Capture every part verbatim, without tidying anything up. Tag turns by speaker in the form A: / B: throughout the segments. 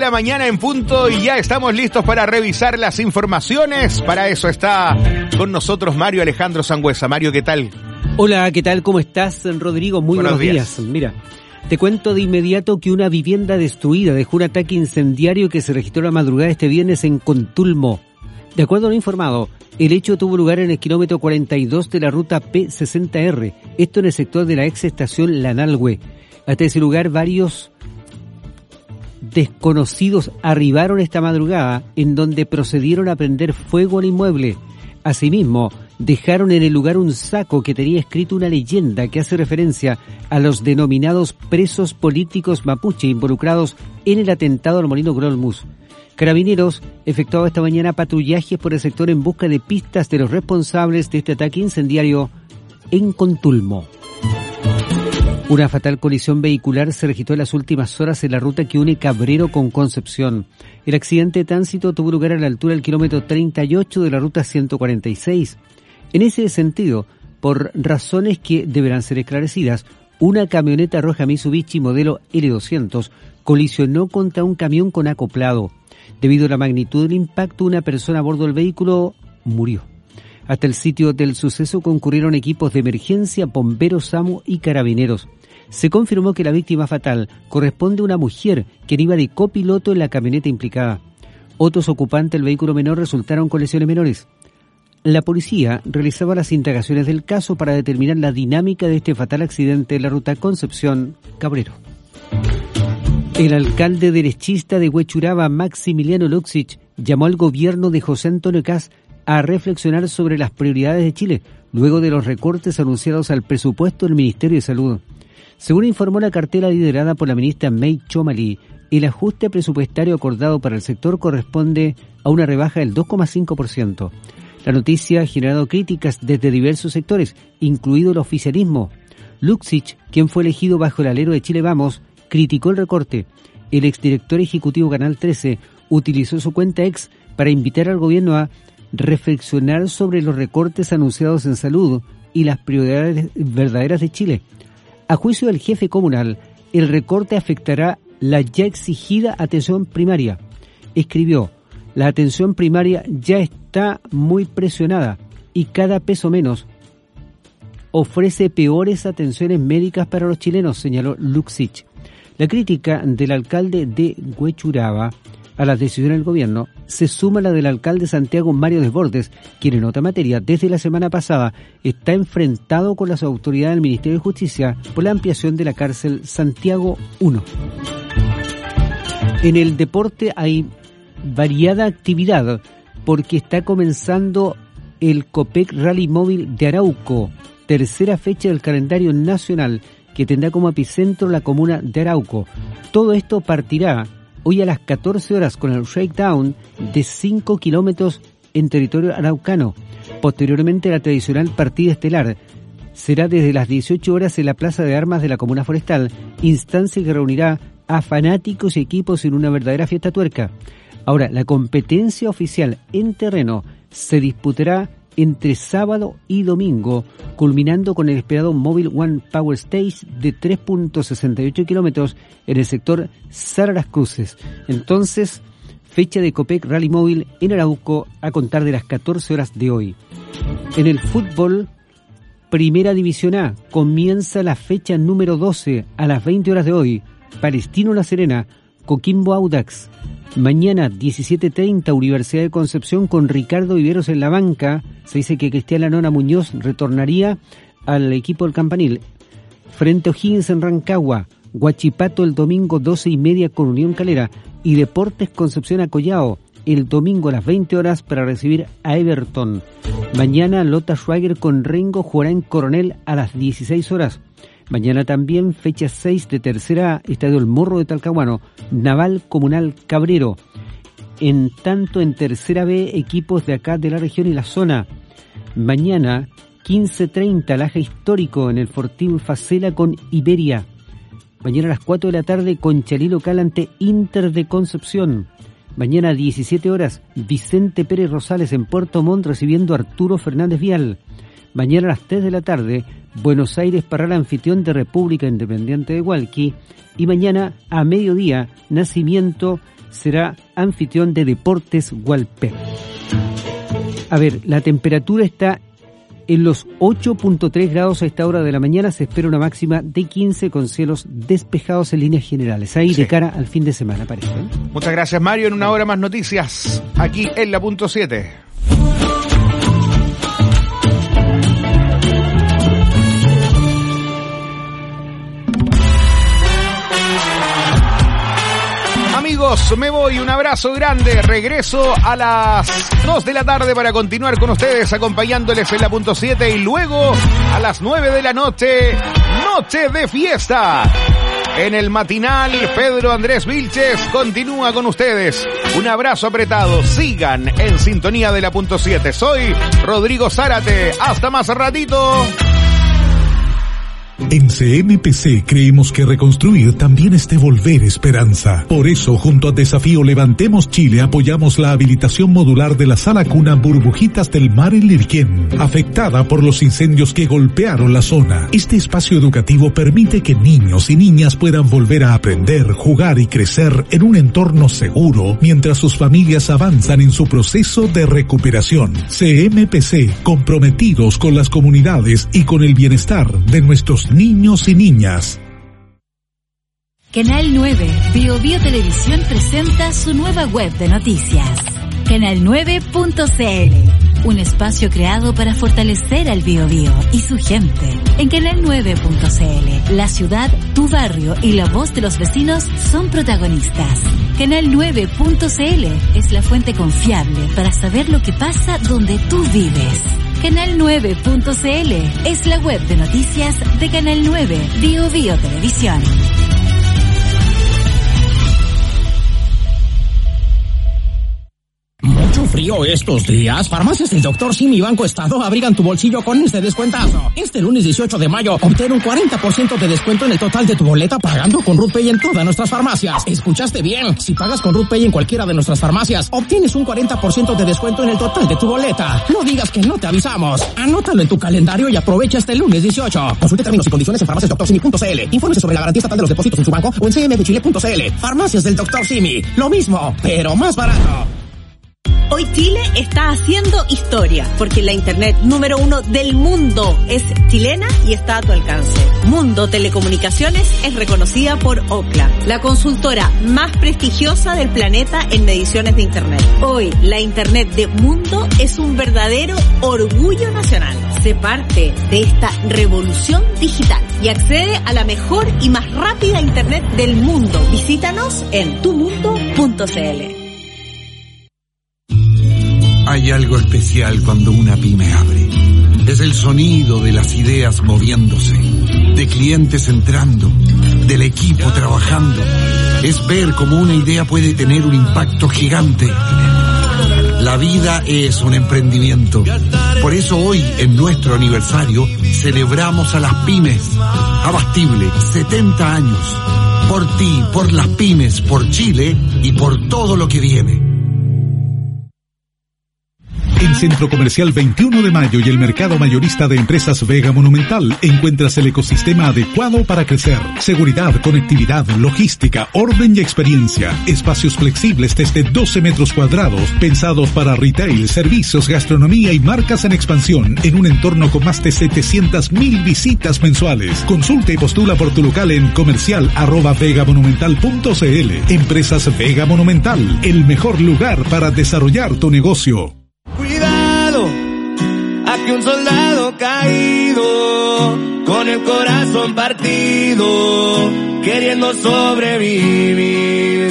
A: la mañana en punto y ya estamos listos para revisar las informaciones. Para eso está con nosotros Mario Alejandro Sangüesa. Mario, ¿qué tal?
B: Hola, ¿qué tal? ¿Cómo estás, Rodrigo? Muy buenos, buenos días. días. Mira, te cuento de inmediato que una vivienda destruida dejó un ataque incendiario que se registró la madrugada este viernes en Contulmo. De acuerdo a lo informado, el hecho tuvo lugar en el kilómetro cuarenta y dos de la ruta P sesenta R, esto en el sector de la ex estación Lanalhue. Hasta ese lugar varios desconocidos arribaron esta madrugada, en donde procedieron a prender fuego al inmueble. Asimismo, dejaron en el lugar un saco que tenía escrito una leyenda que hace referencia a los denominados presos políticos mapuche involucrados en el atentado al Molino Grolmus. Carabineros efectuaba esta mañana patrullajes por el sector en busca de pistas de los responsables de este ataque incendiario en Contulmo. Una fatal colisión vehicular se registró en las últimas horas en la ruta que une Cabrero con Concepción. El accidente de tránsito tuvo lugar a la altura del kilómetro treinta y ocho de la ruta ciento cuarenta y seis. En ese sentido, por razones que deberán ser esclarecidas, una camioneta roja Mitsubishi modelo L doscientos colisionó contra un camión con acoplado. Debido a la magnitud del impacto, una persona a bordo del vehículo murió. Hasta el sitio del suceso concurrieron equipos de emergencia, bomberos, SAMU y carabineros. Se confirmó que la víctima fatal corresponde a una mujer quien iba de copiloto en la camioneta implicada. Otros ocupantes del vehículo menor resultaron con lesiones menores. La policía realizaba las indagaciones del caso para determinar la dinámica de este fatal accidente en la ruta Concepción-Cabrero. El alcalde derechista de Huechuraba, Maximiliano Luxich, llamó al gobierno de José Antonio Kast a reflexionar sobre las prioridades de Chile, luego de los recortes anunciados al presupuesto del Ministerio de Salud. Según informó la cartera liderada por la ministra May Chomali, el ajuste presupuestario acordado para el sector corresponde a una rebaja del dos coma cinco por ciento. La noticia ha generado críticas desde diversos sectores, incluido el oficialismo. Luxich, quien fue elegido bajo el alero de Chile Vamos, criticó el recorte. El exdirector ejecutivo Canal trece utilizó su cuenta ex para invitar al gobierno a reflexionar sobre los recortes anunciados en salud y las prioridades verdaderas de Chile. A juicio del jefe comunal, el recorte afectará la ya exigida atención primaria. Escribió: la atención primaria ya está muy presionada y cada peso menos ofrece peores atenciones médicas para los chilenos, señaló Luxich. La crítica del alcalde de Huechuraba a las decisiones del gobierno se suma a la del alcalde Santiago Mario Desbordes, quien en otra materia desde la semana pasada está enfrentado con las autoridades del Ministerio de Justicia por la ampliación de la cárcel Santiago uno. En el deporte hay variada actividad porque está comenzando el Copec Rally Móvil de Arauco, tercera fecha del calendario nacional que tendrá como epicentro la comuna de Arauco. Todo esto partirá hoy a las catorce horas con el shakedown de cinco kilómetros en territorio araucano. Posteriormente, la tradicional partida estelar será desde las dieciocho horas en la Plaza de Armas de la Comuna Forestal, instancia que reunirá a fanáticos y equipos en una verdadera fiesta tuerca. Ahora, la competencia oficial en terreno se disputará entre sábado y domingo, culminando con el esperado Móvil One Power Stage de tres punto sesenta y ocho kilómetros en el sector Sara Las Cruces. Entonces, fecha de Copec Rally Móvil en Arauco a contar de las catorce horas de hoy. En el fútbol, Primera División A, comienza la fecha número doce a las veinte horas de hoy. Palestino La Serena, Coquimbo Audax. Mañana, diecisiete treinta, Universidad de Concepción con Ricardo Viveros en la banca. Se dice que Cristian Lanona Muñoz retornaría al equipo del Campanil. Frente a O'Higgins en Rancagua, Huachipato el domingo doce y media con Unión Calera. Y Deportes Concepción a Collao el domingo a las veinte horas para recibir a Everton. Mañana, Lota Schwager con Rengo jugará en Coronel a las dieciséis horas. Mañana también, fecha seis de tercera, Estadio El Morro de Talcahuano, Naval Comunal Cabrero. En tanto, en tercera B, equipos de acá de la región y la zona. Mañana, quince treinta, Laja Histórico en el Fortín Facela con Iberia. Mañana a las cuatro de la tarde, Conchalí local ante Inter de Concepción. Mañana a diecisiete horas, Vicente Pérez Rosales en Puerto Montt recibiendo a Arturo Fernández Vial. Mañana a las tres de la tarde, Buenos Aires Parral anfitrión de República Independiente de Hualqui. Y mañana a mediodía, Nacimiento será anfitrión de Deportes Hualpén. A ver, la temperatura está en los ocho punto tres grados a esta hora de la mañana. Se espera una máxima de quince con cielos despejados en líneas generales. Ahí sí, de cara al fin de semana, parece, ¿eh?
A: Muchas gracias, Mario. En una hora más noticias aquí en la punto siete. Amigos, me voy, un abrazo grande, regreso a las dos de la tarde para continuar con ustedes acompañándoles en la punto siete y luego a las nueve de la noche, noche de fiesta. En el matinal, Pedro Andrés Vilches continúa con ustedes. Un abrazo apretado, sigan en sintonía de la punto siete. Soy Rodrigo Zárate, hasta más ratito.
C: En C M P C creemos que reconstruir también es devolver esperanza. Por eso, junto a Desafío Levantemos Chile, apoyamos la habilitación modular de la sala cuna Burbujitas del Mar en Lirquén, afectada por los incendios que golpearon la zona. Este espacio educativo permite que niños y niñas puedan volver a aprender, jugar y crecer en un entorno seguro, mientras sus familias avanzan en su proceso de recuperación. C M P C, comprometidos con las comunidades y con el bienestar de nuestros niños y niñas.
D: Canal nueve, Bio Bio Televisión presenta su nueva web de noticias. canal nueve punto c l, un espacio creado para fortalecer al Bio Bio y su gente. En canal nueve punto c l, la ciudad, tu barrio y la voz de los vecinos son protagonistas. canal nueve punto c l es la fuente confiable para saber lo que pasa donde tú vives. canal nueve punto c l es la web de noticias de Canal nueve, Bio Bio Televisión.
E: Mucho frío estos días. Farmacias del doctor Simi y Banco Estado abrigan tu bolsillo con este descuentazo. Este lunes dieciocho de mayo, obtén un cuarenta por ciento de descuento en el total de tu boleta pagando con RuthPay en todas nuestras farmacias. ¿Escuchaste bien? Si pagas con RuthPay en cualquiera de nuestras farmacias, obtienes un cuarenta por ciento de descuento en el total de tu boleta. No digas que no te avisamos. Anótalo en tu calendario y aprovecha este lunes dieciocho. Consulte términos y condiciones en farmacias doctor simi punto c l. Infórmese sobre la garantía estatal de los depósitos en su banco o en c m f chile punto c l. Farmacias del doctor Simi. Lo mismo, pero más barato.
F: Hoy Chile está haciendo historia, porque la internet número uno del mundo es chilena y está a tu alcance. Mundo Telecomunicaciones es reconocida por Ookla, la consultora más prestigiosa del planeta en mediciones de internet. Hoy, la internet de Mundo es un verdadero orgullo nacional. Sé parte de esta revolución digital y accede a la mejor y más rápida internet del mundo. Visítanos en tu mundo punto c l.
G: Hay algo especial cuando una pyme abre. Es el sonido de las ideas moviéndose, de clientes entrando, del equipo trabajando. Es ver cómo una idea puede tener un impacto gigante. La vida es un emprendimiento. Por eso hoy, en nuestro aniversario, celebramos a las pymes. Abastible, setenta años. Por ti, por las pymes, por Chile y por todo lo que viene.
C: En Centro Comercial veintiuno de mayo y el mercado mayorista de empresas Vega Monumental encuentras el ecosistema adecuado para crecer. Seguridad, conectividad, logística, orden y experiencia. Espacios flexibles desde doce metros cuadrados, pensados para retail, servicios, gastronomía y marcas en expansión, en un entorno con más de setecientas mil visitas mensuales. Consulta y postula por tu local en comercial arroba vegamonumental punto c l. Empresas Vega Monumental, el mejor lugar para desarrollar tu negocio.
H: Cuidado, aquí un soldado caído, con el corazón partido, queriendo sobrevivir.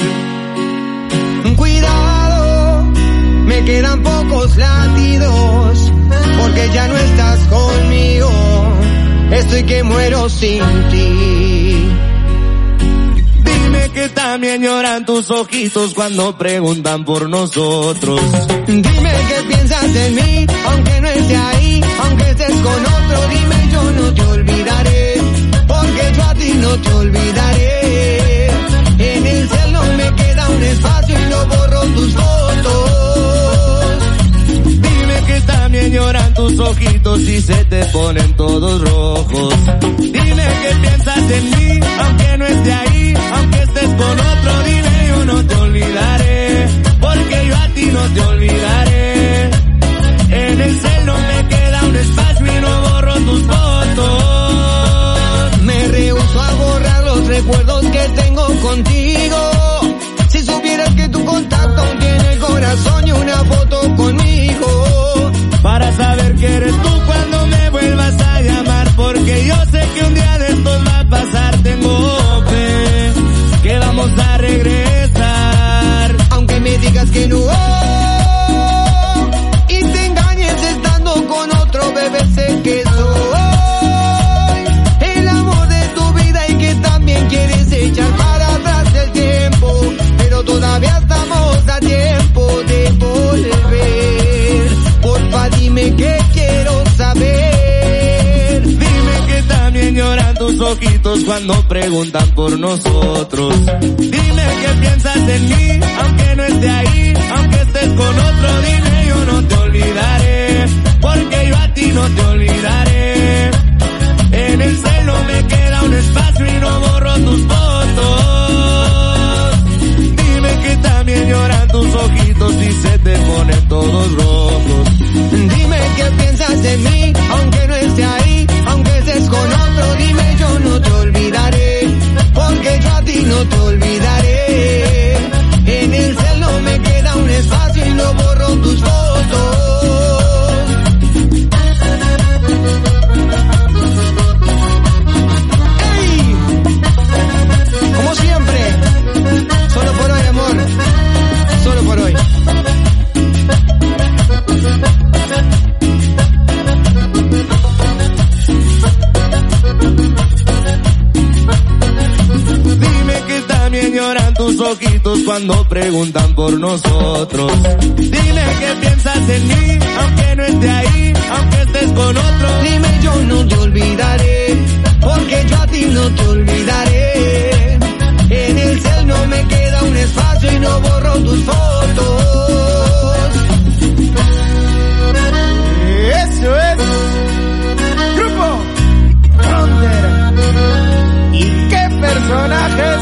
I: Cuidado, me quedan pocos latidos, porque ya no estás conmigo, estoy que muero sin ti.
H: Dime que también lloran tus ojitos cuando preguntan por nosotros.
I: Dime que piensas en mí, aunque no esté ahí, aunque estés con otro. Dime, yo no te olvidaré, porque yo a ti no te olvidaré. En el cielo me queda un espacio y no borro tus fotos.
H: Dime que también lloran tus ojitos y se te ponen todos rojos. Dime que piensas en mí, aunque no esté ahí, aunque estés con otro. Dime, yo no te olvidaré.
I: recuerdos que tengo contigo. Si supieras que tu contacto tiene el corazón y una foto conmigo.
H: Para saber que eres tú cuando me vuelvas a llamar, porque yo sé que un día de estos va a pasar. Tengo fe que vamos a regresar,
I: aunque me digas que no, y te engañes estando con otro, bebé, sé que soy el amor de tu vida y que también quieres echar para atrás el tiempo, pero todavía estamos a tiempo de volver. Porfa, dime que quiero saber.
H: Dime que también lloran tus ojitos cuando preguntan por nosotros. Dime que piensas en mí, aunque no esté ahí, aunque estés con otro. Dime, yo no te olvidaré, porque yo a ti no te olvidaré. En el celo me queda un espacio y no borro tus fotos. Dime que también lloran tus ojitos y se te ponen todos rojos.
I: Dime que piensas en mí, aunque no esté ahí, aunque estés con otro. Dime, yo no te olvidaré, porque yo a ti no te olvidaré. En el celo me queda un espacio y no borro tus fotos. ¡Ey! Como siempre, solo por hoy, amor, solo por hoy.
H: Lloran tus ojitos cuando preguntan por nosotros. Dime que piensas en mí, aunque no esté ahí, aunque estés con otro.
I: Dime, yo no te olvidaré, porque yo a ti no te olvidaré. En el cel no me queda un espacio y no borro tus fotos.
H: Eso es Grupo Frontera. ¿Y qué personajes?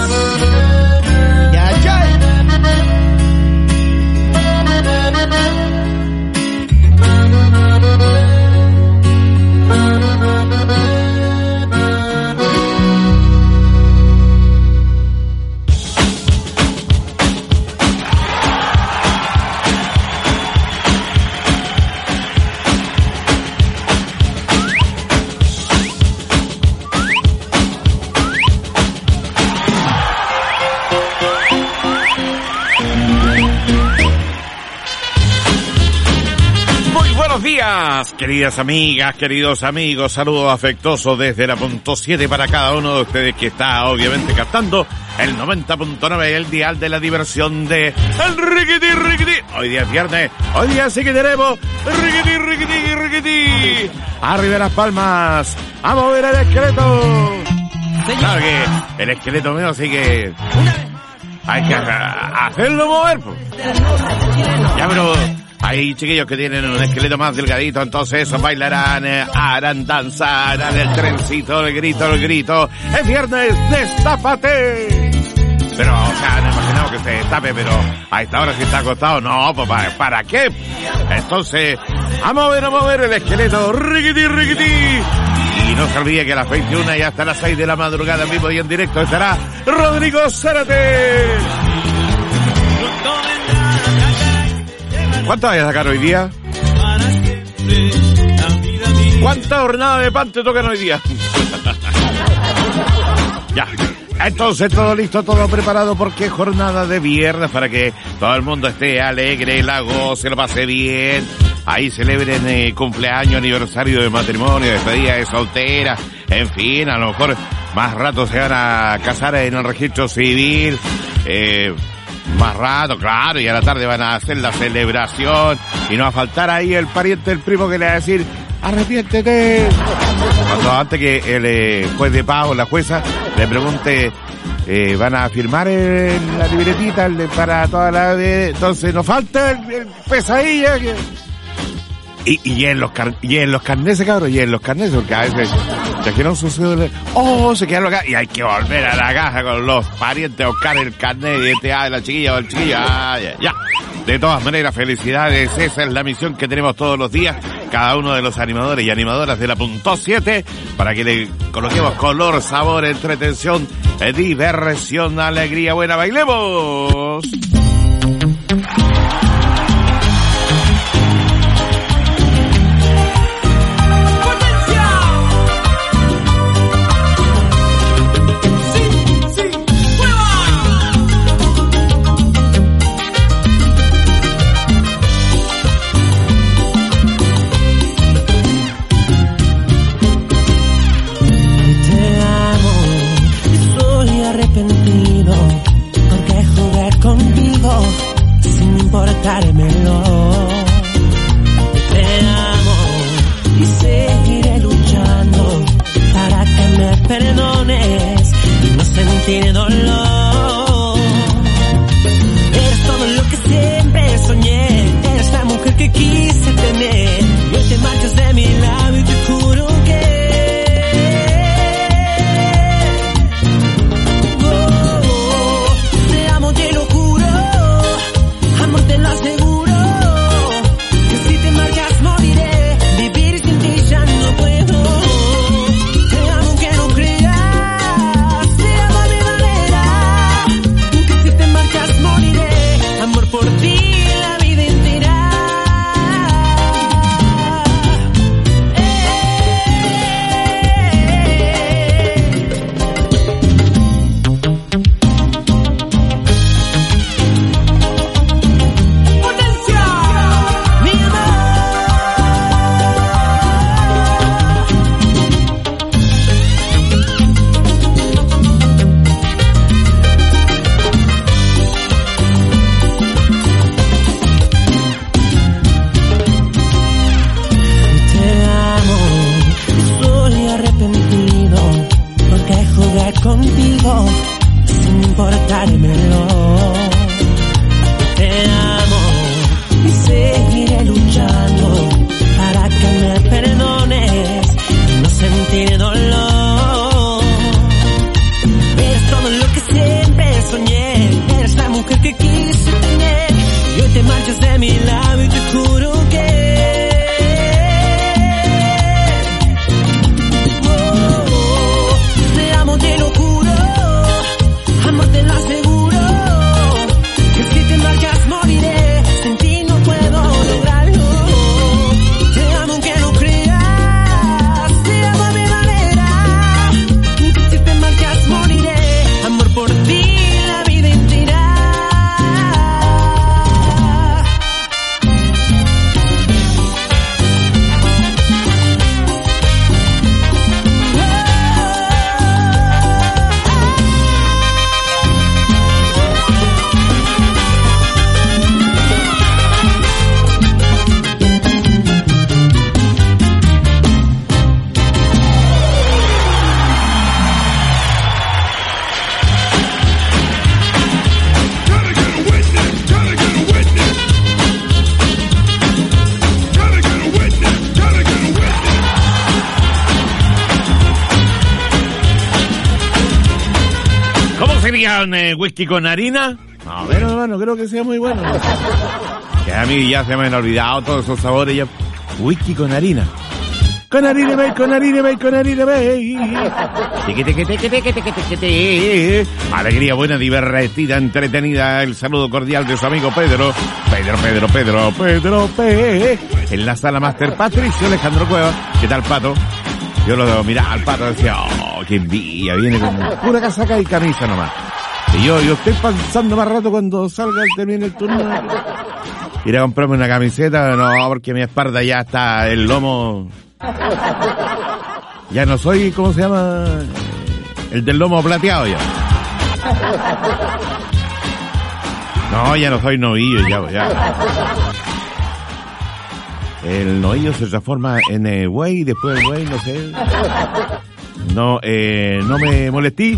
A: Queridas amigas, queridos amigos, saludos afectuosos desde la punto siete para cada uno de ustedes que está obviamente captando el noventa punto nueve, el dial de la diversión de el riquití, riquití. Hoy día es viernes, hoy día sí que tenemos riquití, riquití, riquití. Arriba las palmas, a mover el esqueleto. Claro que el esqueleto mío sí que hay que hacerlo mover, pues. Ya, pero hay chiquillos que tienen un esqueleto más delgadito, entonces esos bailarán, eh, harán, danzarán el trencito, el grito, el grito. Es viernes, destápate. Pero, o sea, no imaginamos que se destape, pero a esta hora si está acostado, no, pues ¿para, ¿para qué? Entonces, a mover, a mover el esqueleto, riquití, riquití. Y no se olvide que a las veintiuna y hasta las seis de la madrugada, en vivo y en directo, estará Rodrigo Zárate. ¿Cuánto vas a sacar hoy día? ¿Cuánta jornada de pan te tocan hoy día? Ya. Entonces todo listo, todo preparado porque es jornada de viernes para que todo el mundo esté alegre, la goce, lo pase bien. Ahí celebren eh, cumpleaños, aniversario de matrimonio, despedida de soltera, en fin, a lo mejor más rato se van a casar en el registro civil, eh... más rato, claro, y a la tarde van a hacer la celebración y no va a faltar ahí el pariente, el primo que le va a decir arrepiéntete. Cuando antes que el eh, juez de paz o la jueza le pregunte eh, van a firmar en la libretita el de, para toda la de, entonces nos falta el, el pesadilla que... Y, y en los car, y en los carneses, cabrón, y en los carneses, porque a veces se quedan sucede, oh, se quedaron acá, y hay que volver a la casa con los parientes a buscar el carnet de identidad de la chiquilla o el chiquillo, ah, ya, ya. De todas maneras, felicidades, esa es la misión que tenemos todos los días,
J: cada uno de los animadores y animadoras de la punto siete para que le coloquemos color, sabor, entretención, diversión, alegría, buena, bailemos.
K: Importármelo. Te amo y seguiré luchando para que me perdones y no sentir dolor. Eres todo lo que siempre soñé, eres la mujer que quise tener. Y hoy te marchas de mi lado y te juro que te lo aseguro, que si te marchas moriré, vivir sin ti ya no puedo. Te amo aunque no creas, te amo a mi manera, que si te marchas moriré, amor por ti la vida entera. Contigo sin importármelo. Te amo y seguiré luchando para que me perdones y no sentir dolor. Eres todo lo que siempre soñé, eres la mujer que quise tener. Y hoy te marchas de mi lado y te juro que te lo juro, amor te lo aseguro, que si te marchas moriré, sin ti no puedo lograrlo. Te amo aunque no creas, te amo a mi manera, que si te marchas moriré, amor por ti la vida entera.
J: ¿Un eh, whisky con harina? No, bueno, hermano, creo que sea muy bueno. Que a mí ya se me han olvidado todos esos sabores ya. Whisky con harina. Con harina, bay, con harina, bay, con harina, bay. Alegría buena, divertida, entretenida. El saludo cordial de su amigo Pedro. Pedro, Pedro, Pedro, Pedro, P. En la sala Master Patricio Alejandro Cueva. ¿Qué tal, Pato? Yo lo miraba al Pato y decía, oh, qué envidia, viene con pura casaca y camisa nomás. Y yo, yo estoy pensando más rato cuando salga y termine el turno. Ir a comprarme una camiseta, no, porque mi espalda ya está, el lomo. Ya no soy, ¿cómo se llama? El del lomo plateado ya. No, ya no soy novillo, ya, ya. El novillo se transforma en eh, buey, después el buey, no sé. No, eh, no me molestí.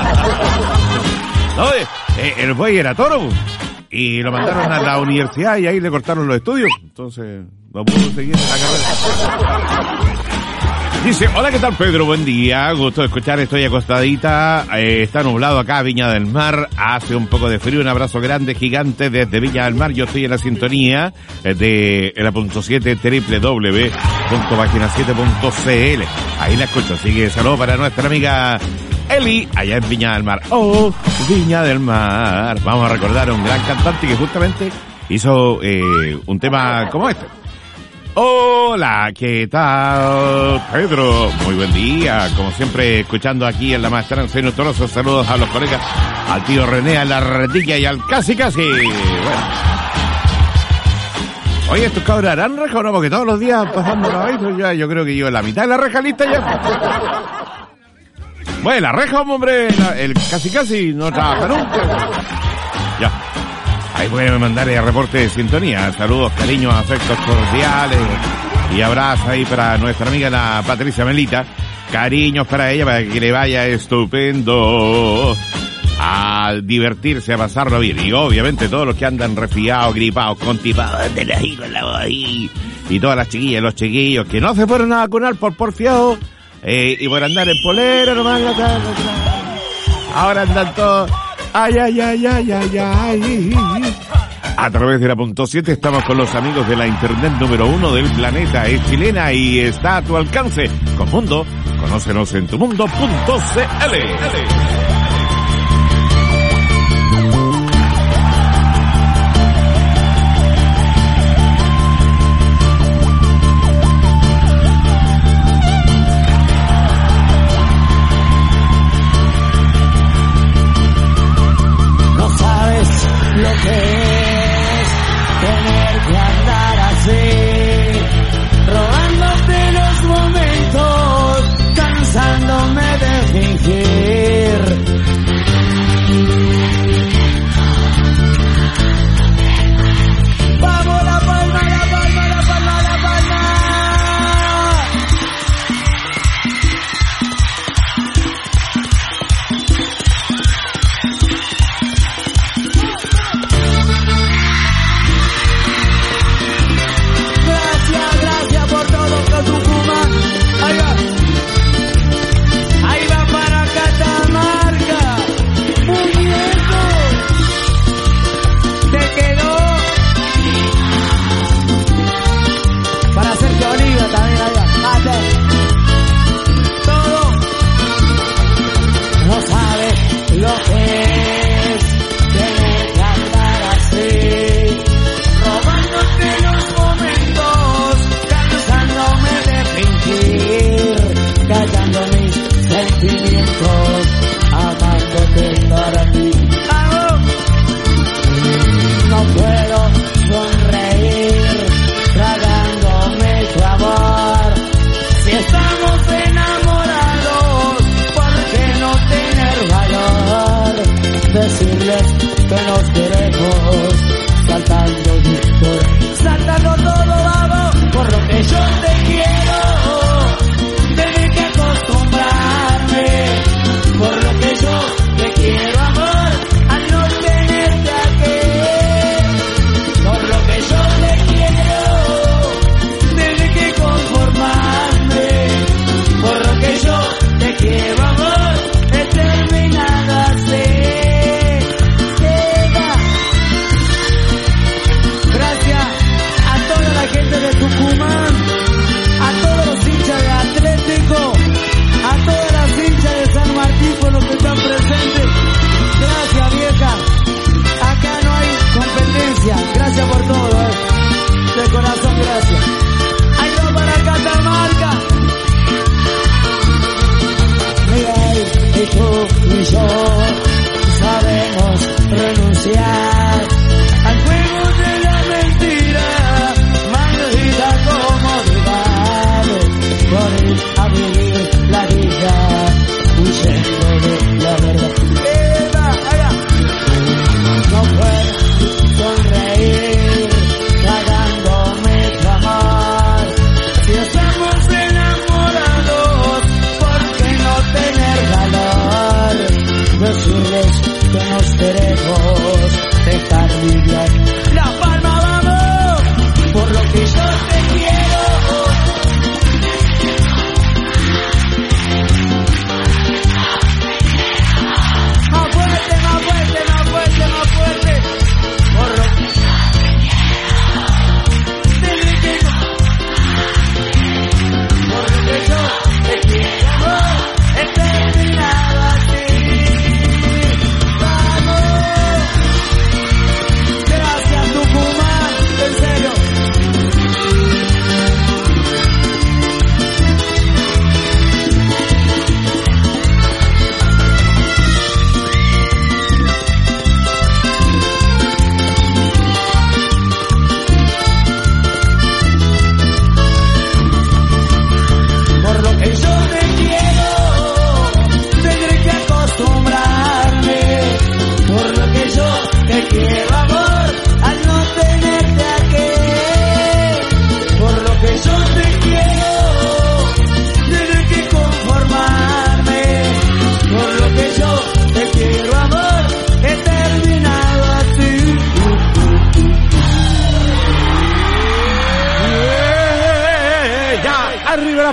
J: No, eh, el buey era toro. Y lo mandaron a la universidad y ahí le cortaron los estudios. Entonces, no pudo seguir en la carrera. Dice, hola, ¿qué tal, Pedro? Buen día, gusto de escuchar, estoy acostadita, eh, está nublado acá, Viña del Mar, hace un poco de frío, un abrazo grande, gigante desde Viña del Mar, yo estoy en la sintonía de la punto siete, doble u doble u doble u punto página siete punto c l, ahí la escucho, así que saludos para nuestra amiga Eli, allá en Viña del Mar. Oh, Viña del Mar, vamos a recordar a un gran cantante que justamente hizo eh, un tema como este. Hola, ¿qué tal, Pedro? Muy buen día, como siempre, escuchando aquí en La Maestranza y nuestros saludos a los colegas, al tío René, a la Retilla y al Casi Casi. Bueno. Oye, estos cabros harán reja o no, porque todos los días pasando la vez, yo, yo creo que yo en la mitad de la reja lista ya. Bueno, la reja, hombre, la, el Casi Casi no trabaja nunca. Ya. Ahí pueden mandar el reporte de sintonía. Saludos, cariños, afectos cordiales y abrazos ahí para nuestra amiga la Patricia Melita. Cariños para ella, para que le vaya estupendo a divertirse, a pasarlo bien. Y obviamente todos los que andan resfriados, gripados, constipados, de la con la voz ahí. Y todas las chiquillas, los chiquillos que no se fueron a vacunar por porfiado eh, y por andar en polera nomás. La, la, la, la. Ahora andan todos... Ay, ay, ay, ay, ay, ay. A través de la punto siete estamos con los amigos de la internet número uno del planeta. Es chilena y está a tu alcance. Con Mundo, conócenos en tu mundo punto c l.
K: Lo que es tener que andar así, robándote los momentos, cansándome de fingir. Vamos, la palma, la palma, la palma, la palma.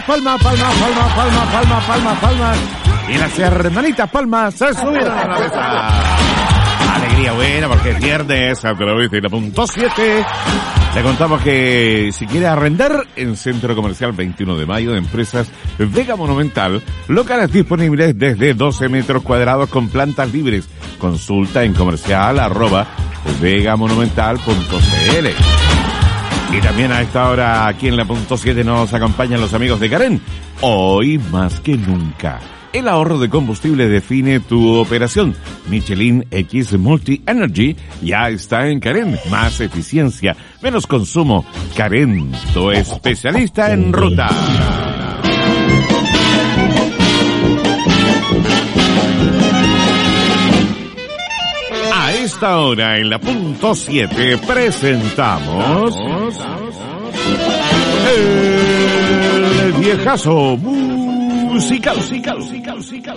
J: palmas, palmas, palmas, palmas, palmas, palmas, palmas. Y las hermanitas palmas se subieron a la mesa. Alegría buena porque es viernes a través de la punto siete. Le contamos que si quiere arrendar en Centro Comercial veintiuno de mayo de Empresas Vega Monumental, locales disponibles desde doce metros cuadrados con plantas libres. Consulta en comercial arroba vegamonumental punto cl. Y también a esta hora aquí en la punto siete nos acompañan los amigos de Karen. Hoy más que nunca, el ahorro de combustible define tu operación. Michelin X Multi Energy ya está en Karen. Más eficiencia, menos consumo. Karen, tu especialista en ruta. A esta hora en la punto siete presentamos el viejazo musical, musical, musical, musical.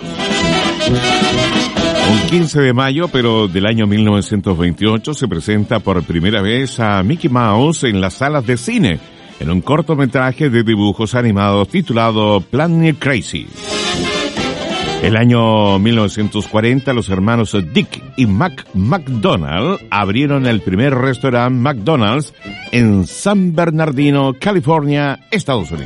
J: Un quince de mayo, pero del año mil novecientos veintiocho, se presenta por primera vez a Mickey Mouse en las salas de cine, en un cortometraje de dibujos animados titulado Planet Crazy. El año mil novecientos cuarenta, los hermanos Dick y Mac McDonald abrieron el primer restaurante McDonald's en San Bernardino, California, Estados Unidos.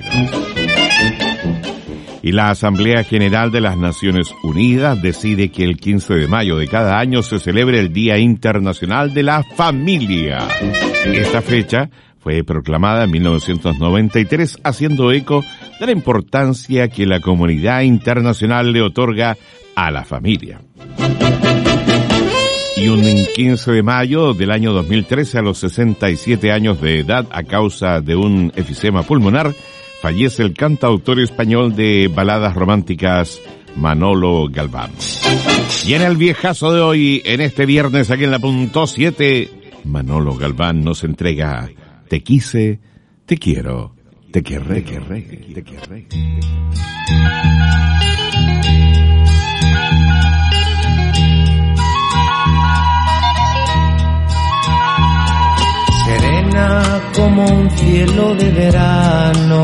J: Y la Asamblea General de las Naciones Unidas decide que el quince de mayo de cada año se celebre el Día Internacional de la Familia. Esta fecha fue proclamada en mil novecientos noventa y tres, haciendo eco de la importancia que la comunidad internacional le otorga a la familia. Y un quince de mayo del año dos mil trece, a los sesenta y siete años de edad, a causa de un efisema pulmonar, fallece el cantautor español de baladas románticas Manolo Galván. Y en el viejazo de hoy, en este viernes aquí en la punto siete, Manolo Galván nos entrega Te quise, te quiero, te querré, te querré, te querré.
I: Serena como un cielo de verano,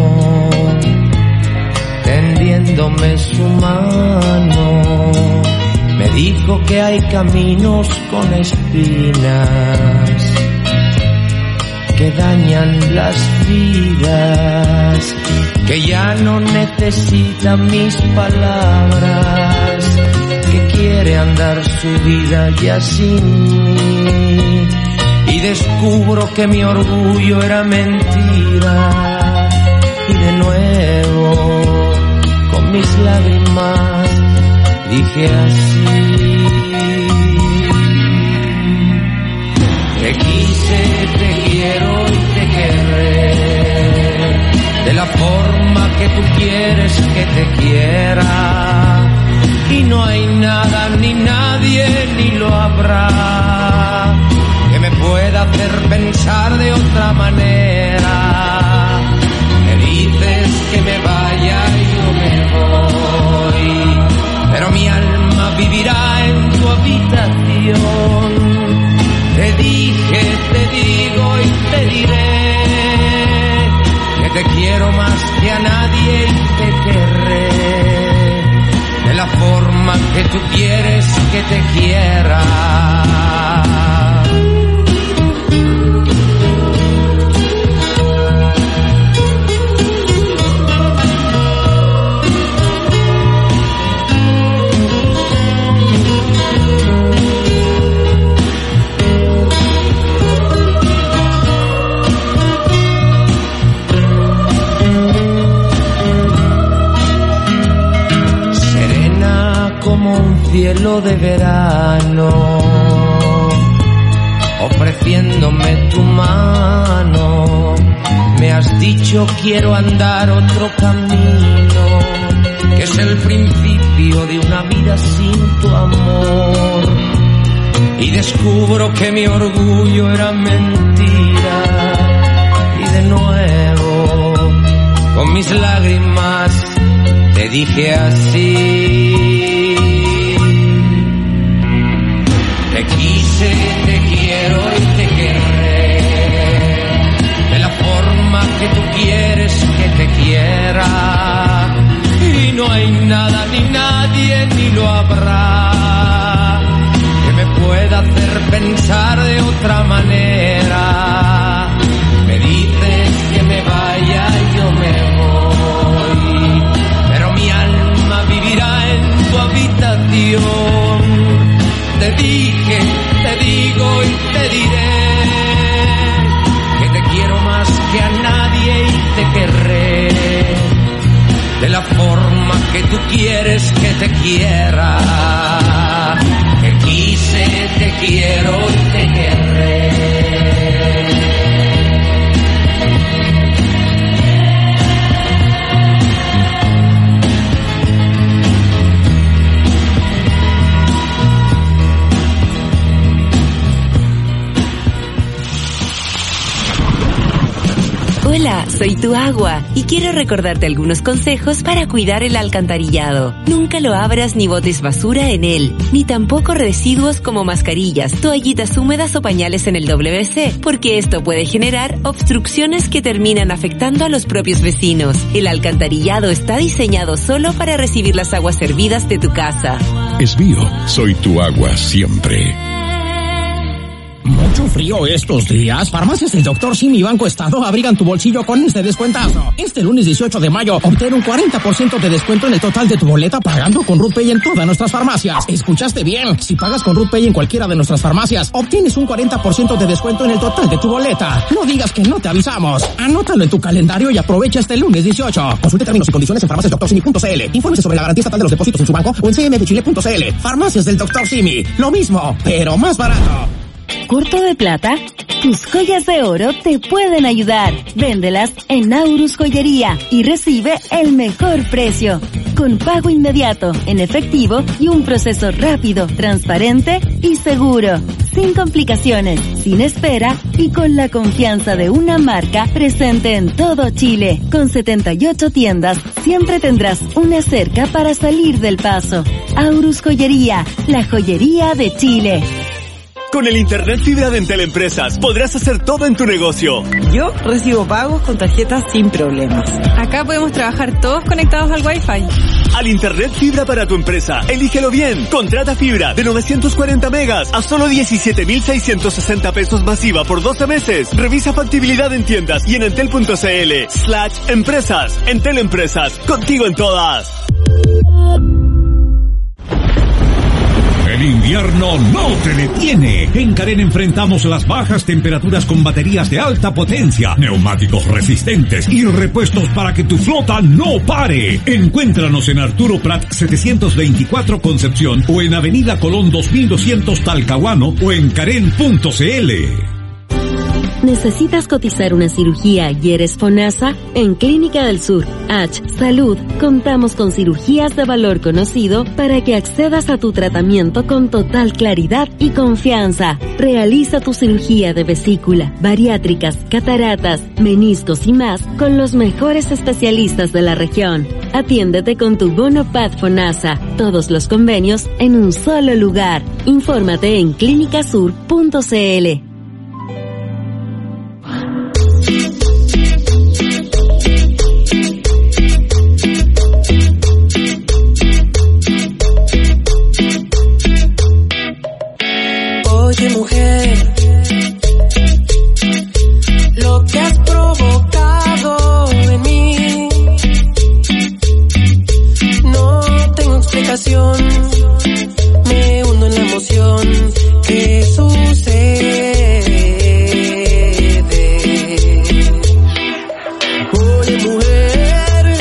I: tendiéndome su mano, me dijo que hay caminos con espinas que dañan las vidas, que ya no necesita mis palabras, que quiere andar su vida ya sin mí. Y descubro que mi orgullo era mentira, y de nuevo con mis lágrimas dije así: te quise, te quiero y te querré, de la forma que tú quieres que te quiera, y no hay nada ni nadie ni lo habrá que me pueda hacer pensar de otra manera. Me dices que me vaya y yo me voy, pero mi alma vivirá en tu habitación. Te dije, te digo y te diré que te quiero más que a nadie y te querré de la forma que tú quieres que te quiera. Cielo de verano, ofreciéndome tu mano, me has dicho quiero andar otro camino, que es el principio de una vida sin tu amor, y descubro que mi orgullo era mentira, y de nuevo con mis lágrimas te dije así: te quise, te quiero y te querré, de la forma que tú quieres que te quiera,
H: pensar de otra manera. Me dices que me vaya, yo me voy, pero mi alma vivirá en tu habitación. Te dije, te digo y te diré que te quiero más que a nadie y te querré de la forma que tú quieres que te quiera. Te quise, te quiero y te querré.
L: Hola, soy tu agua y quiero recordarte algunos consejos para cuidar el alcantarillado. Nunca lo abras ni botes basura en él, ni tampoco residuos como mascarillas, toallitas húmedas o pañales en el doble ve ce, porque esto puede generar obstrucciones que terminan afectando a los propios vecinos. El alcantarillado está diseñado solo para recibir las aguas servidas de tu casa.
M: Esbío, soy tu agua siempre.
E: Mucho frío estos días. Farmacias del doctor Simi y Banco Estado abrigan tu bolsillo con este descuentazo. Este lunes dieciocho de mayo, obtén un cuarenta por ciento de descuento en el total de tu boleta pagando con RuthPay en todas nuestras farmacias. ¿Escuchaste bien? Si pagas con RuthPay en cualquiera de nuestras farmacias, obtienes un cuarenta por ciento de descuento en el total de tu boleta. No digas que no te avisamos. Anótalo en tu calendario y aprovecha este lunes dieciocho. Consulte términos y condiciones en farmacias doctor simi punto c l. Infórmese sobre la garantía estatal de los depósitos en su banco o en c m f chile punto c l. Farmacias del doctor Simi. Lo mismo, pero más barato.
N: ¿Corto de plata? Tus joyas de oro te pueden ayudar. Véndelas en Aurus Joyería y recibe el mejor precio. Con pago inmediato, en efectivo y un proceso rápido, transparente y seguro. Sin complicaciones, sin espera y con la confianza de una marca presente en todo Chile. Con setenta y ocho tiendas, siempre tendrás una cerca para salir del paso. Aurus Joyería, la joyería de Chile.
O: Con el Internet Fibra de Entel Empresas podrás hacer todo en tu negocio.
P: Yo recibo pagos con tarjetas sin problemas.
Q: Acá podemos trabajar todos conectados al Wi-Fi.
O: Al Internet Fibra para tu empresa, elígelo bien. Contrata fibra de novecientos cuarenta megas a solo diecisiete mil seiscientos sesenta pesos masiva por doce meses. Revisa factibilidad en tiendas y en entel punto c l slash empresas. Entel Empresas, contigo en todas.
C: El invierno no te detiene. En Karen enfrentamos las bajas temperaturas con baterías de alta potencia, neumáticos resistentes y repuestos para que tu flota no pare. Encuéntranos en Arturo Prat setecientos veinticuatro Concepción o en Avenida Colón dos mil doscientos Talcahuano o en karen punto c l.
N: ¿Necesitas cotizar una cirugía y eres FONASA? En Clínica del Sur, H Salud, contamos con cirugías de valor conocido para que accedas a tu tratamiento con total claridad y confianza. Realiza tu cirugía de vesícula, bariátricas, cataratas, meniscos y más con los mejores especialistas de la región. Atiéndete con tu bono P A D FONASA. Todos los convenios en un solo lugar. Infórmate en clínica sur punto c l.
K: Oye, mujer, lo que has provocado en mí, no tengo explicación, me hundo en la emoción que sucede. Oye, mujer,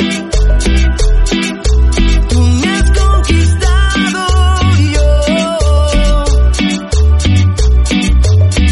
K: tú me has conquistado y yo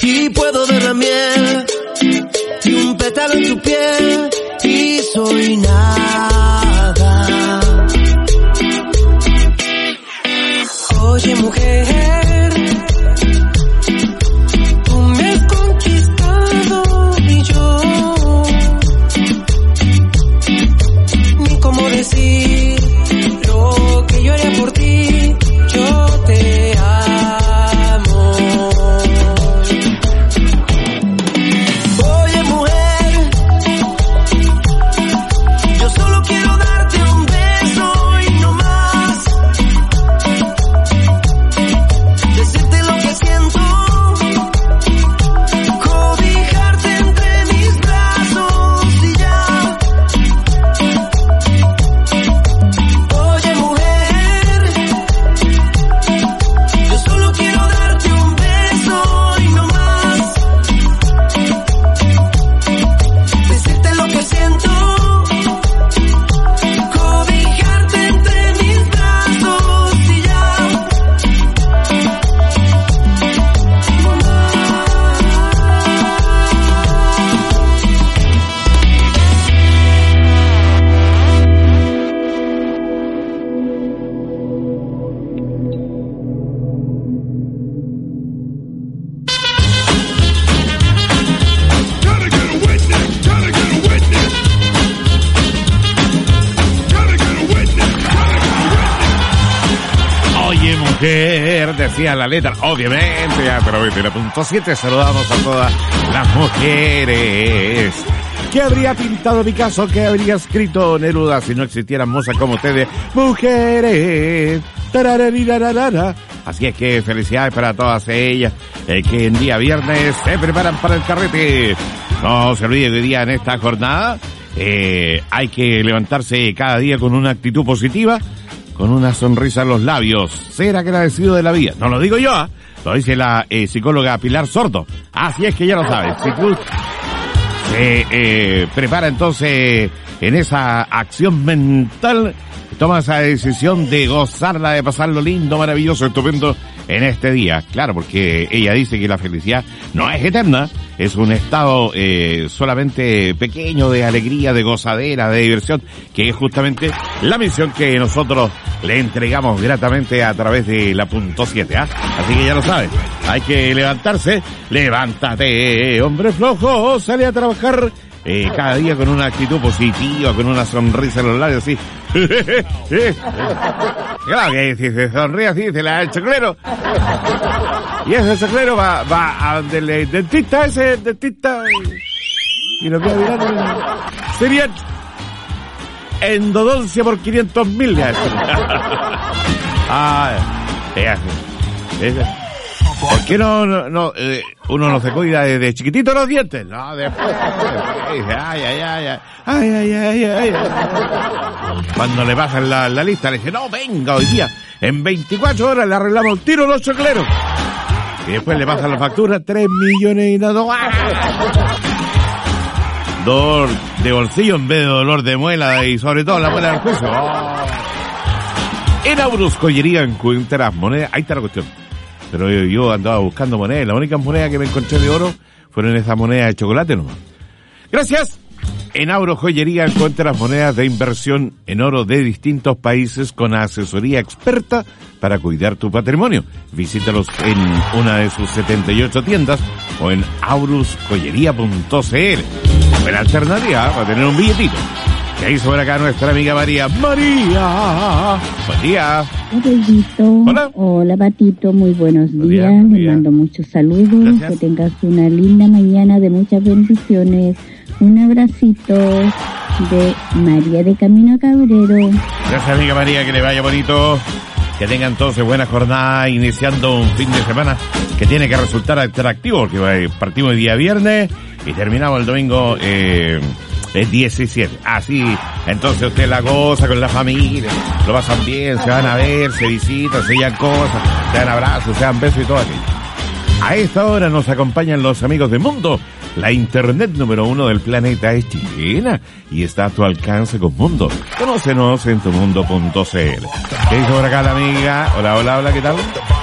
K: y puedo ver la miel y un pétalo en tu piel y soy nada. Oye, mujer, tú me has conquistado y yo ni cómo decir lo que yo haría por ti. Yo te amo. Oye, mujer, yo solo quiero darte un beso y no más. Decirte lo que siento, cobijarte entre mis brazos y ya. Oye, mujer, yo solo quiero darte un beso y no más. Decirte lo que siento, cobijarte entre mis brazos y ya.
J: Oye, mujer, decía la letra, obviamente, a través de la punto siete saludamos a todas las mujeres. ¿Qué habría pintado Picasso? ¿Qué habría escrito Neruda si no existieran mozas como ustedes? Mujeres. Tarararirarara. Así es que felicidades para todas ellas, eh, que en día viernes se preparan para el carrete. No se olvide que hoy día en esta jornada eh, hay que levantarse cada día con una actitud positiva, con una sonrisa en los labios, ser agradecido de la vida. No lo digo yo, ¿eh? Lo dice la eh, psicóloga Pilar Sordo. Así es que ya lo sabes. Si tú se eh, prepara entonces en esa acción mental, toma esa decisión de gozarla, de pasarlo lindo, maravilloso, estupendo en este día. Claro, porque ella dice que la felicidad no es eterna, es un estado eh, solamente pequeño de alegría, de gozadera, de diversión, que es justamente la misión que nosotros le entregamos gratamente a través de la punto siete, ¿ah? Así que ya lo sabes, hay que levantarse, levántate, hombre flojo, sale a trabajar eh, cada día con una actitud positiva, con una sonrisa en los labios, así. Claro que si se sonríe así, se la da el choclero. Y ese choclero va, va a donde el dentista, ese dentista, y, y lo queda mirando. Sería endodoncia por quinientos mil. Ah, es, es, ¿por qué no, no, no eh, uno no se cuida desde chiquitito los dientes? No, después, después ay, ay, ay, ay, ay, ay, ay, ay. Cuando le pasan la, la lista, le dice, no, venga, hoy día, en veinticuatro horas le arreglamos el tiro los chocleros. Y después le pasan la factura, tres millones y nada. Dolor de bolsillo en vez de dolor de muela y sobre todo la muela del juicio. Oh. En Aurus Joyería encuentras monedas, ahí está la cuestión. Pero yo, yo andaba buscando monedas, la única moneda que me encontré de oro fueron esas monedas de chocolate nomás. Gracias. En Auro Joyería encuentras monedas de inversión en oro de distintos países con asesoría experta para cuidar tu patrimonio. Visítalos en una de sus setenta y ocho tiendas o en aurus joyería punto c l. Buena alternativa para tener un billetito. ¿Qué hizo por acá nuestra amiga María? María, buen día.
R: Hola. Hola, Patito, muy buenos días. Día, buen día. Le mando muchos saludos. Gracias. Que tengas una linda mañana de muchas bendiciones. Un abracito de María de Camino Cabrero.
J: Gracias, amiga María, que le vaya bonito. Que tengan entonces buena jornada, iniciando un fin de semana que tiene que resultar atractivo, porque partimos el día viernes y terminamos el domingo eh, el diecisiete. Así, entonces usted la goza con la familia, lo pasan bien, se van a ver, se visitan, se llevan cosas, se dan abrazos, se dan besos y todo aquello. A esta hora nos acompañan los amigos de Mundo. La internet número uno del planeta es chilena y está a tu alcance con Mundo. Conócenos en tu mundo punto c l. ¿Qué dice por acá la amiga? Hola, hola, hola, ¿qué tal?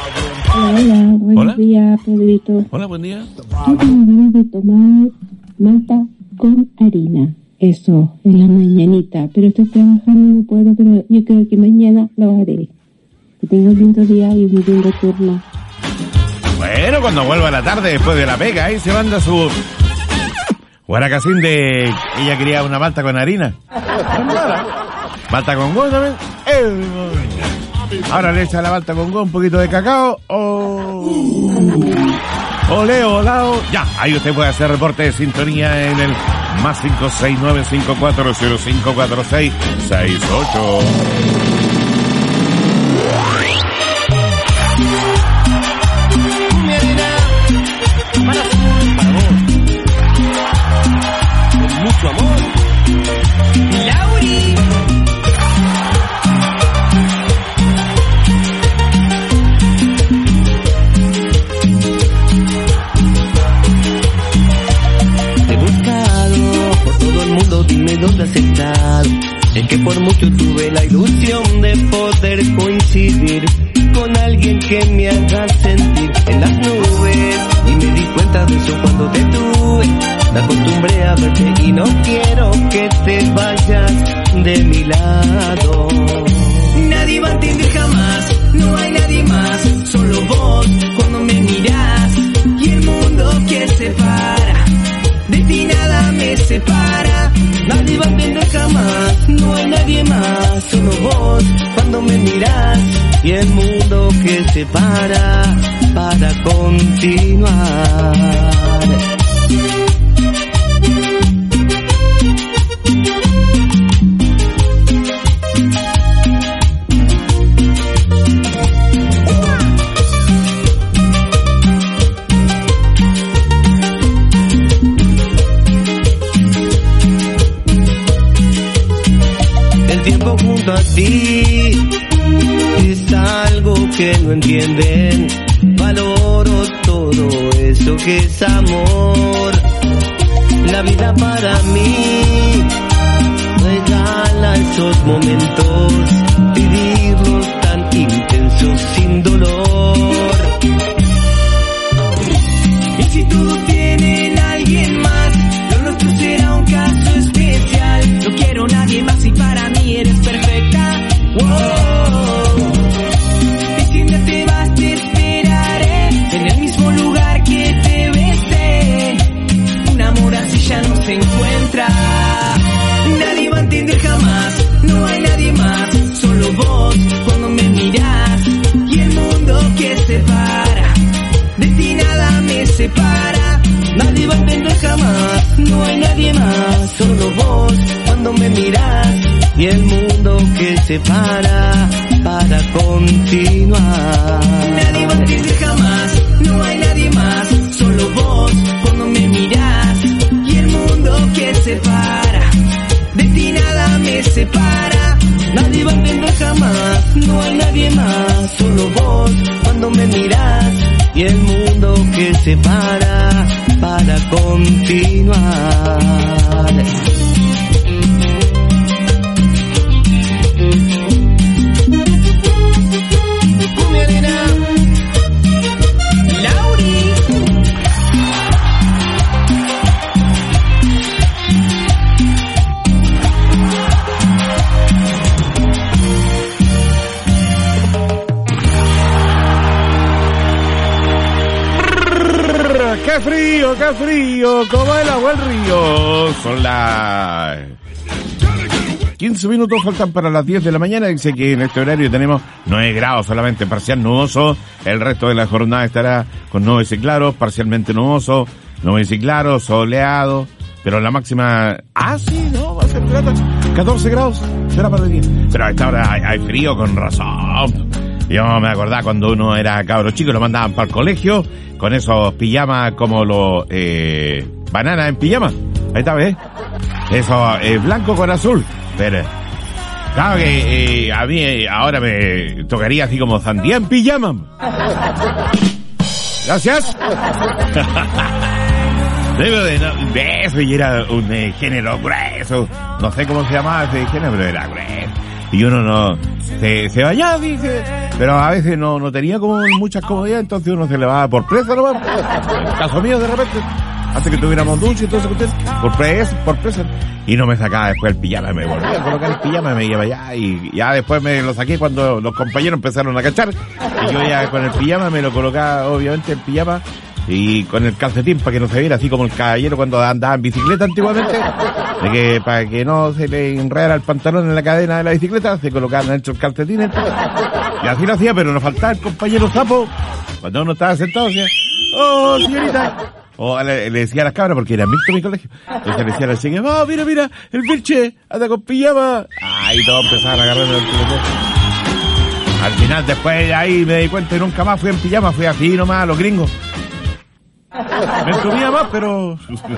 R: Hola, hola, buenos
J: Hola.
R: días, Pedrito.
J: Hola, buen día.
R: Yo tengo ganas de tomar malta con harina. Eso, en la mañanita. Pero estoy trabajando, no puedo, pero yo creo que mañana lo haré. Que tenga un lindo día y un lindo turno.
J: Bueno, cuando vuelva a la tarde después de la pega, ahí se manda su guaracacín de... Ella quería una malta con harina. Malta con huevo también. Eh, Ahora le echa la malta con huevo, un poquito de cacao. Oh. Ole, olao. Ya, ahí usted puede hacer reporte de sintonía en el más cinco seis nueve cinco cuatro cero cinco cuatro seis seis ocho.
H: Para vos, con mucho amor, Lauri. Te he buscado por todo el mundo, dime dónde has estado. Es que por mucho tuve la ilusión de poder coincidir con alguien que me haga sentir en las nubes. Y me di cuenta de eso cuando te tuve. Me acostumbré a verte y no quiero que te vayas de mi lado. Nadie va a entender jamás, no hay nadie más, solo vos cuando me mirás. Y el mundo que separa, de ti nada me separa. Nadie va a entender jamás, no hay nadie más, solo vos cuando me mirás. Y el mundo que separa para continuar. El tiempo junto a ti es algo que no entienden. Valoro todo eso que es amor. La vida para mí regala esos momentos, vivirlos tan intensos sin dolor. Y si todos tienen a alguien más, lo nuestro será un caso especial. No quiero nadie más y para mí eres perfecta. Wow. Y si no te vas te esperaré en el mismo lugar que te besé. Un amor así ya no se encuentra. Nadie va a entender jamás, no hay nadie más, solo vos cuando me mirás. Y el mundo que separa, de ti nada me separa. Nadie va a entender jamás, no hay nadie más, solo vos cuando me mirás. Y el mundo que separa para continuar. Nadie va a entender jamás, no hay nadie más, solo vos cuando me mirás. Y el mundo que separa, de ti nada me separa. Nadie va a entender jamás, no hay nadie más, solo vos cuando me mirás. Y el mundo que separa para continuar. Cumbia nena, Lauri.
J: ¡Qué frío, qué frío! Como el agua del río. Son las quince minutos, faltan para las diez de la mañana. Dice que en este horario tenemos nueve grados solamente, parcial nuboso. El resto de la jornada estará con nubes y claros, parcialmente nuboso, nubes y claros, soleado. Pero la máxima... Ah, sí, no, va a ser catorce grados. Será para el día. Pero a esta hora hay, hay frío con razón. Yo me acordaba cuando uno era cabro chico, lo mandaban para el colegio con esos pijamas como los eh, bananas en pijama. Ahí está, ¿ves? Eso, eh, blanco con azul. Pero, claro que eh, a mí eh, ahora me tocaría así como sandía en pijama. Gracias. Debo de no, eso y era un eh, género grueso. No sé cómo se llamaba ese género, pero era grueso. Y uno no se, se bañaba, dice, pero a veces no, no tenía como muchas comodidades, entonces uno se levantaba por presa nomás. En el caso mío, de repente, antes que tuviéramos ducha y todo eso, por presa, por presa. Y no me sacaba después el pijama, me volvía a colocar el pijama, me iba allá y ya después me lo saqué cuando los compañeros empezaron a cachar. Y yo ya con el pijama me lo colocaba, obviamente, el pijama y con el calcetín para que no se viera, así como el caballero cuando andaba en bicicleta antiguamente, de que para que no se le enredara el pantalón en la cadena de la bicicleta, se colocaban dentro el calcetín. Y así lo hacía, pero nos faltaba el compañero sapo. Cuando uno estaba sentado, decía, ¡oh, señorita! O le, le decía a las cabras, porque era mixto mi colegio. Entonces le decía a la chica, ¡oh, mira, mira! ¡El Vilche! ¡Anda con pijama! Ahí todos empezaban a agarrar el teléfono. Al final, después de ahí me di cuenta y nunca más fui en pijama, fui así nomás a los gringos. Me subía más, pero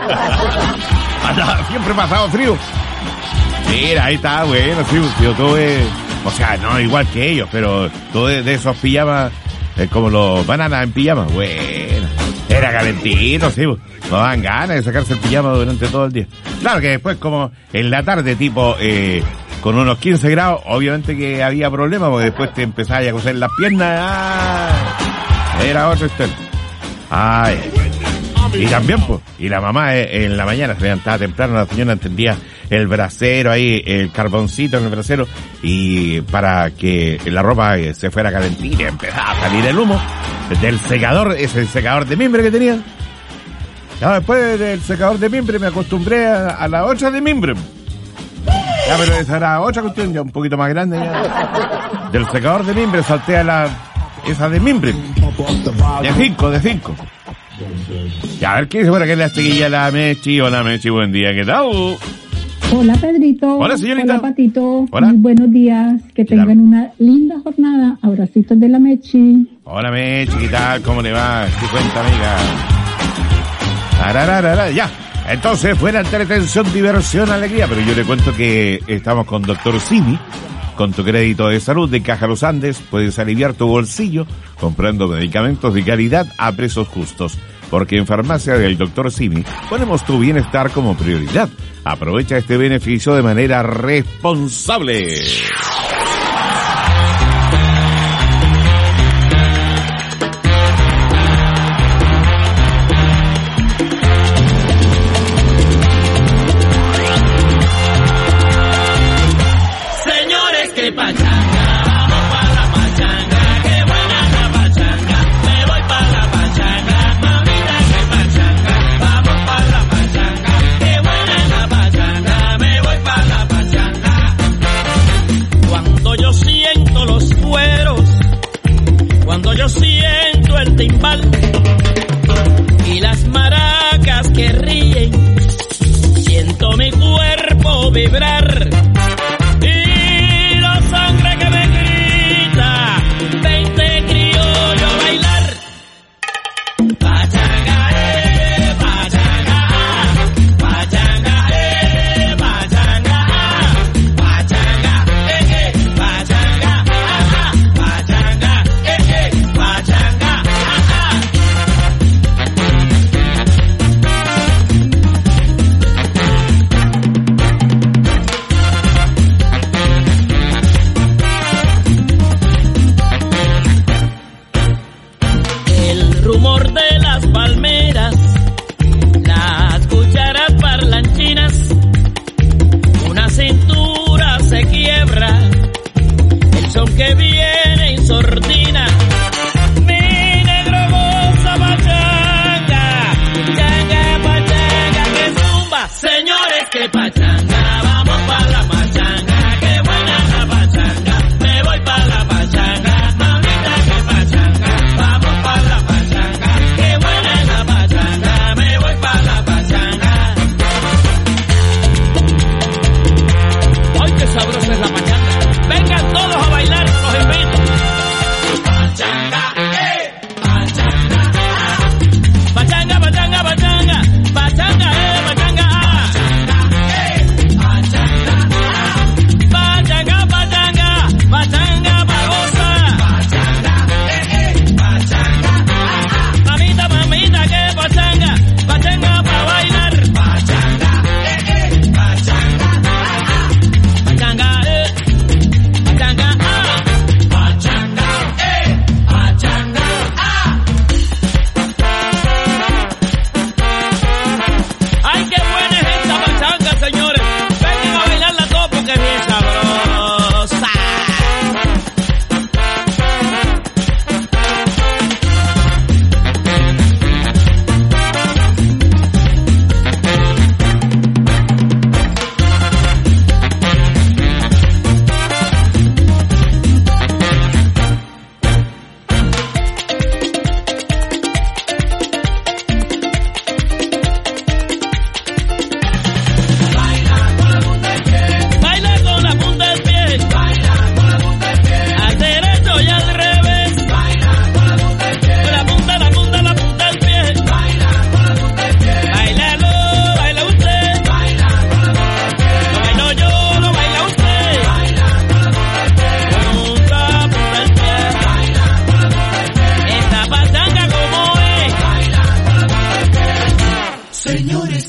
J: siempre he pasado frío. Mira, ahí está, bueno, sí, yo tuve, o sea, no igual que ellos, pero tuve de esos pijamas, eh, como los bananas en pijama, bueno, era calentito, sí, no dan ganas de sacarse el pijama durante todo el día. Claro que después, como en la tarde, tipo, eh, con unos quince grados, obviamente que había problemas, porque después te empezabas a coser las piernas, ah, era otro historia. Ay, y también, pues, y la mamá eh, en la mañana se levantaba temprano, la señora encendía el brasero ahí, el carboncito en el brasero, y para que la ropa eh, se fuera calentita, empezaba a salir el humo del secador, ese secador de mimbre que tenía. Ya después del secador de mimbre me acostumbré a, a la otra de mimbre. Ya, pero esa era otra cuestión, ya un poquito más grande ya. Del secador de mimbre salté a la, esa de mimbre. De cinco, de cinco. Ya, a ver, ¿qué dice por acá la chiquilla, la Mechi? Hola, Mechi, buen día, ¿qué tal?
S: Hola, Pedrito.
J: Hola, señorita.
S: Hola, Patito.
J: Hola.
S: Muy buenos días. Que tengan
J: tal?
S: una linda jornada. Abracitos de la Mechi.
J: Hola, Mechi, ¿qué tal? ¿Cómo le va? ¿Qué cuenta, amiga? Arararara, ya. Entonces, fuera entretención, diversión, alegría. Pero yo le cuento que estamos con Doctor Simi. Con tu crédito de salud de Caja Los Andes puedes aliviar tu bolsillo comprando medicamentos de calidad a precios justos. Porque en Farmacia del Doctor Simi ponemos tu bienestar como prioridad. Aprovecha este beneficio de manera responsable.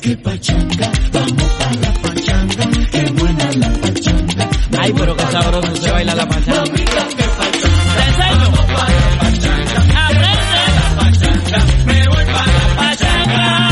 K: que pachanga, vamos pa' la pachanga, qué buena la pachanga.
H: Ay, pero qué sabroso se baila la pachanga.
K: Mamita, que pachanga, te enseño. Vamos pa' la pachanga, aprende la pachanga, me voy pa' la pachanga.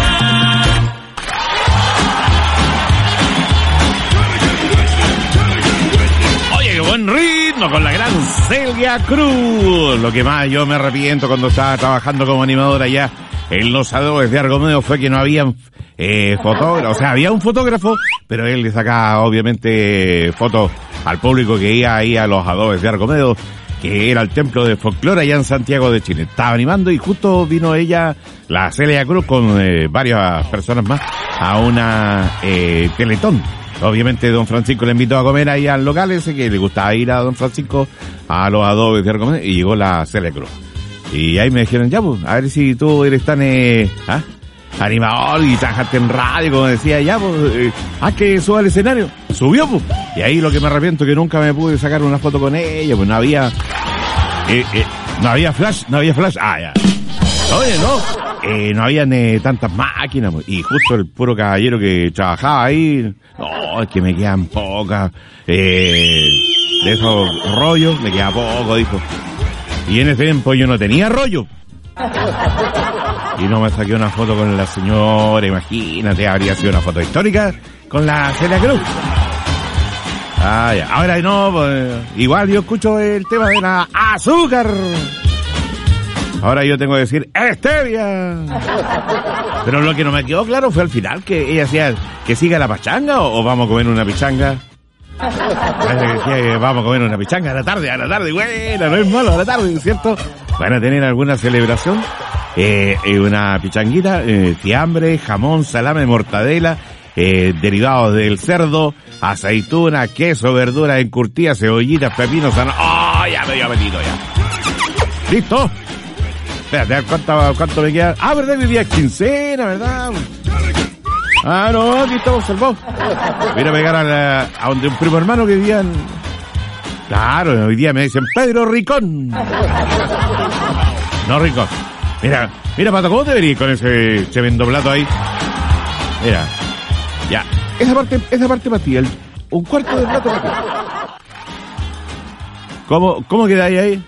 J: Oye, qué buen ritmo con la gran Celia Cruz. Lo que más yo me arrepiento cuando estaba trabajando como animadora allá en los adobes de Argomeo fue que no habían eh, fotógrafos, o sea, había un fotógrafo, pero él le sacaba obviamente fotos al público que iba ahí a los adobes de Argomeo, que era el templo de folclore allá en Santiago de Chile. Estaba animando y justo vino ella, la Celia Cruz, con eh, varias personas más a una eh, teletón. Obviamente don Francisco le invitó a comer ahí al local ese que le gustaba ir a don Francisco a los adobes de Argomeo y llegó la Celia Cruz. Y ahí me dijeron, ya pues, a ver si tú eres tan eh, ¿ah? animador y trabajaste en radio, como decía, ya pues, eh, haz que suba al escenario. Subió pues. Y ahí lo que me arrepiento que nunca me pude sacar una foto con ella, pues no había, eh, eh, no había flash, no había flash, ah ya. Oye, no, eh, no habían eh, tantas máquinas, pues. Y justo el puro caballero que trabajaba ahí, no, es que me quedan pocas, eh, de esos rollos, me queda poco, dijo. Y en ese tiempo yo no tenía rollo. Y no me saqué una foto con la señora, imagínate, habría sido una foto histórica con la Celia Cruz. Ah, ya. Ahora no, pues, igual yo escucho el tema de la azúcar. Ahora yo tengo que decir stevia. Pero lo que no me quedó claro fue al final que ella decía que siga la pachanga o, o vamos a comer una pichanga. Parece que decía que vamos a comer una pichanga a la tarde, a la tarde, buena, no es malo, a la tarde, ¿cierto? Van a tener alguna celebración, eh, eh una pichanguita, eh, fiambre, jamón, salame, mortadela, eh, derivados del cerdo, aceituna, queso, verduras encurtidas, cebollitas, pepinos, zanahoria. ¡Oh, ya me había metido ya! ¿Listo? Espérate, ¿cuánto, cuánto me queda? Ah, ¿verdad? Mi día es quincena, ¿verdad? Ah, no, aquí estamos salvados. Voy a pegar a, la, a donde un primo hermano que vivía en... Claro, hoy día me dicen Pedro Ricón. No, Ricón. Mira, mira, Pato, ¿cómo te verías con ese tremendo plato ahí? Mira, ya. Esa parte, esa parte para ti, el, un cuarto de plato para ti. ¿Cómo, cómo quedáis ahí?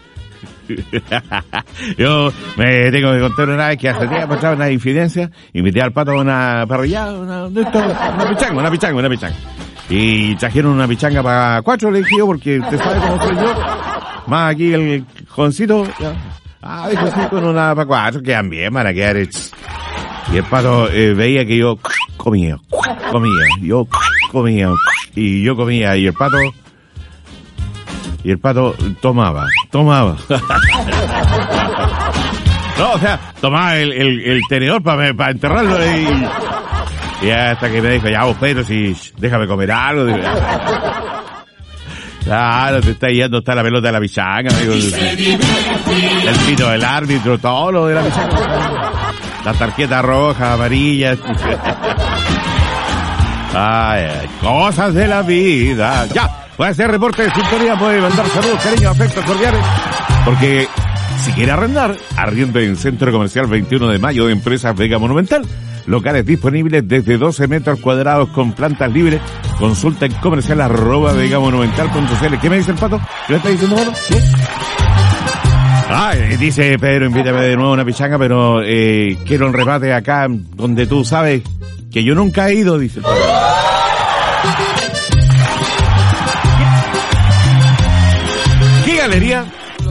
J: Yo me tengo que contar una vez que hace tiempo pasaba una infidencia, invité al Pato a una parrillada, una, una pichanga, una pichanga, una pichanga. Y trajeron una pichanga para cuatro, le dije yo, porque usted sabe cómo soy yo. Más aquí el joncito, ya. Ah, dijo sí, con una para cuatro, quedan bien, van a quedar hechos. Y el Pato eh, veía que yo comía, comía, yo comía, y yo comía, y el Pato... Y el Pato tomaba, tomaba. No, o sea, tomaba el, el, el tenedor para pa enterrarlo y, y hasta que me dijo, ya vos Pedro, si déjame comer algo. Digo, claro, te está yendo hasta la pelota de la pichanga, digo, el, el pito del árbitro, todo lo de la pichanga. Las tarjetas rojas, amarillas. Ay, ay, cosas de la vida. Ya. Puede hacer reporte de sintonía, puede mandar saludos, cariños, afectos cordiales. Porque si quiere arrendar, arriende en Centro Comercial veintiuno de mayo de Empresas Vega Monumental. Locales disponibles desde doce metros cuadrados con plantas libres. Consulta en comercial arroba vegamonumental punto c l. ¿Qué me dice el Pato? ¿Qué me está diciendo, Pato? ¿Sí? Ah, dice Pedro, invítame de nuevo a una pichanga, pero eh, quiero un remate acá donde tú sabes que yo nunca he ido, dice el Pato. ¿Qué galería?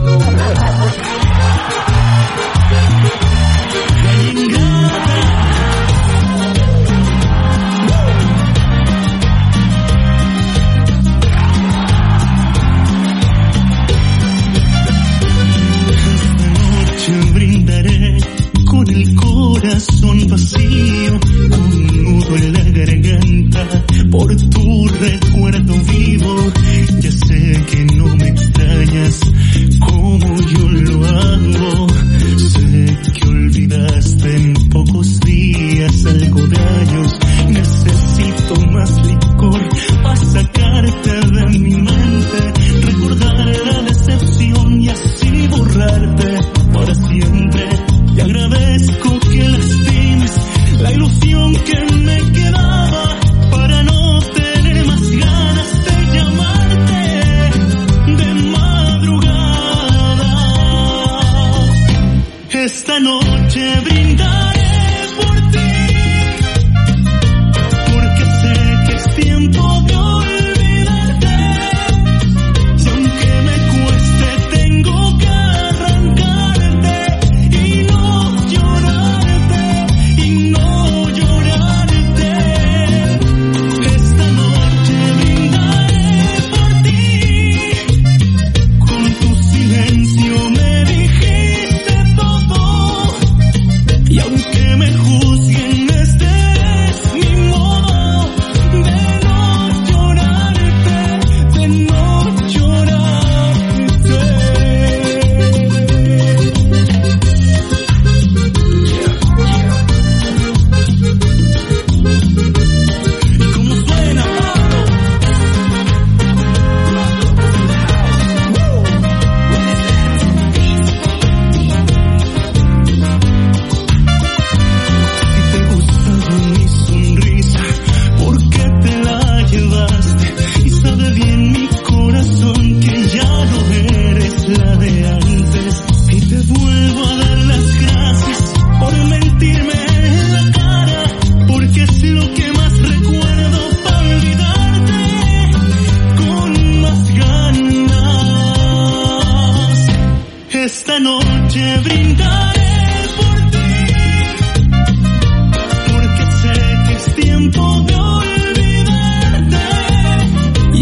K: Con el corazón vacío, con un nudo en la garganta, por tu recuerdo vivo. Ya sé que no me extrañas como yo lo hago. Sé que olvidaste en pocos días algo de años. Necesito más licor para sacarte de mi mente, recordar la decepción y así borrarte para siempre. Te agradezco que lastimes la ilusión que me
T: me juro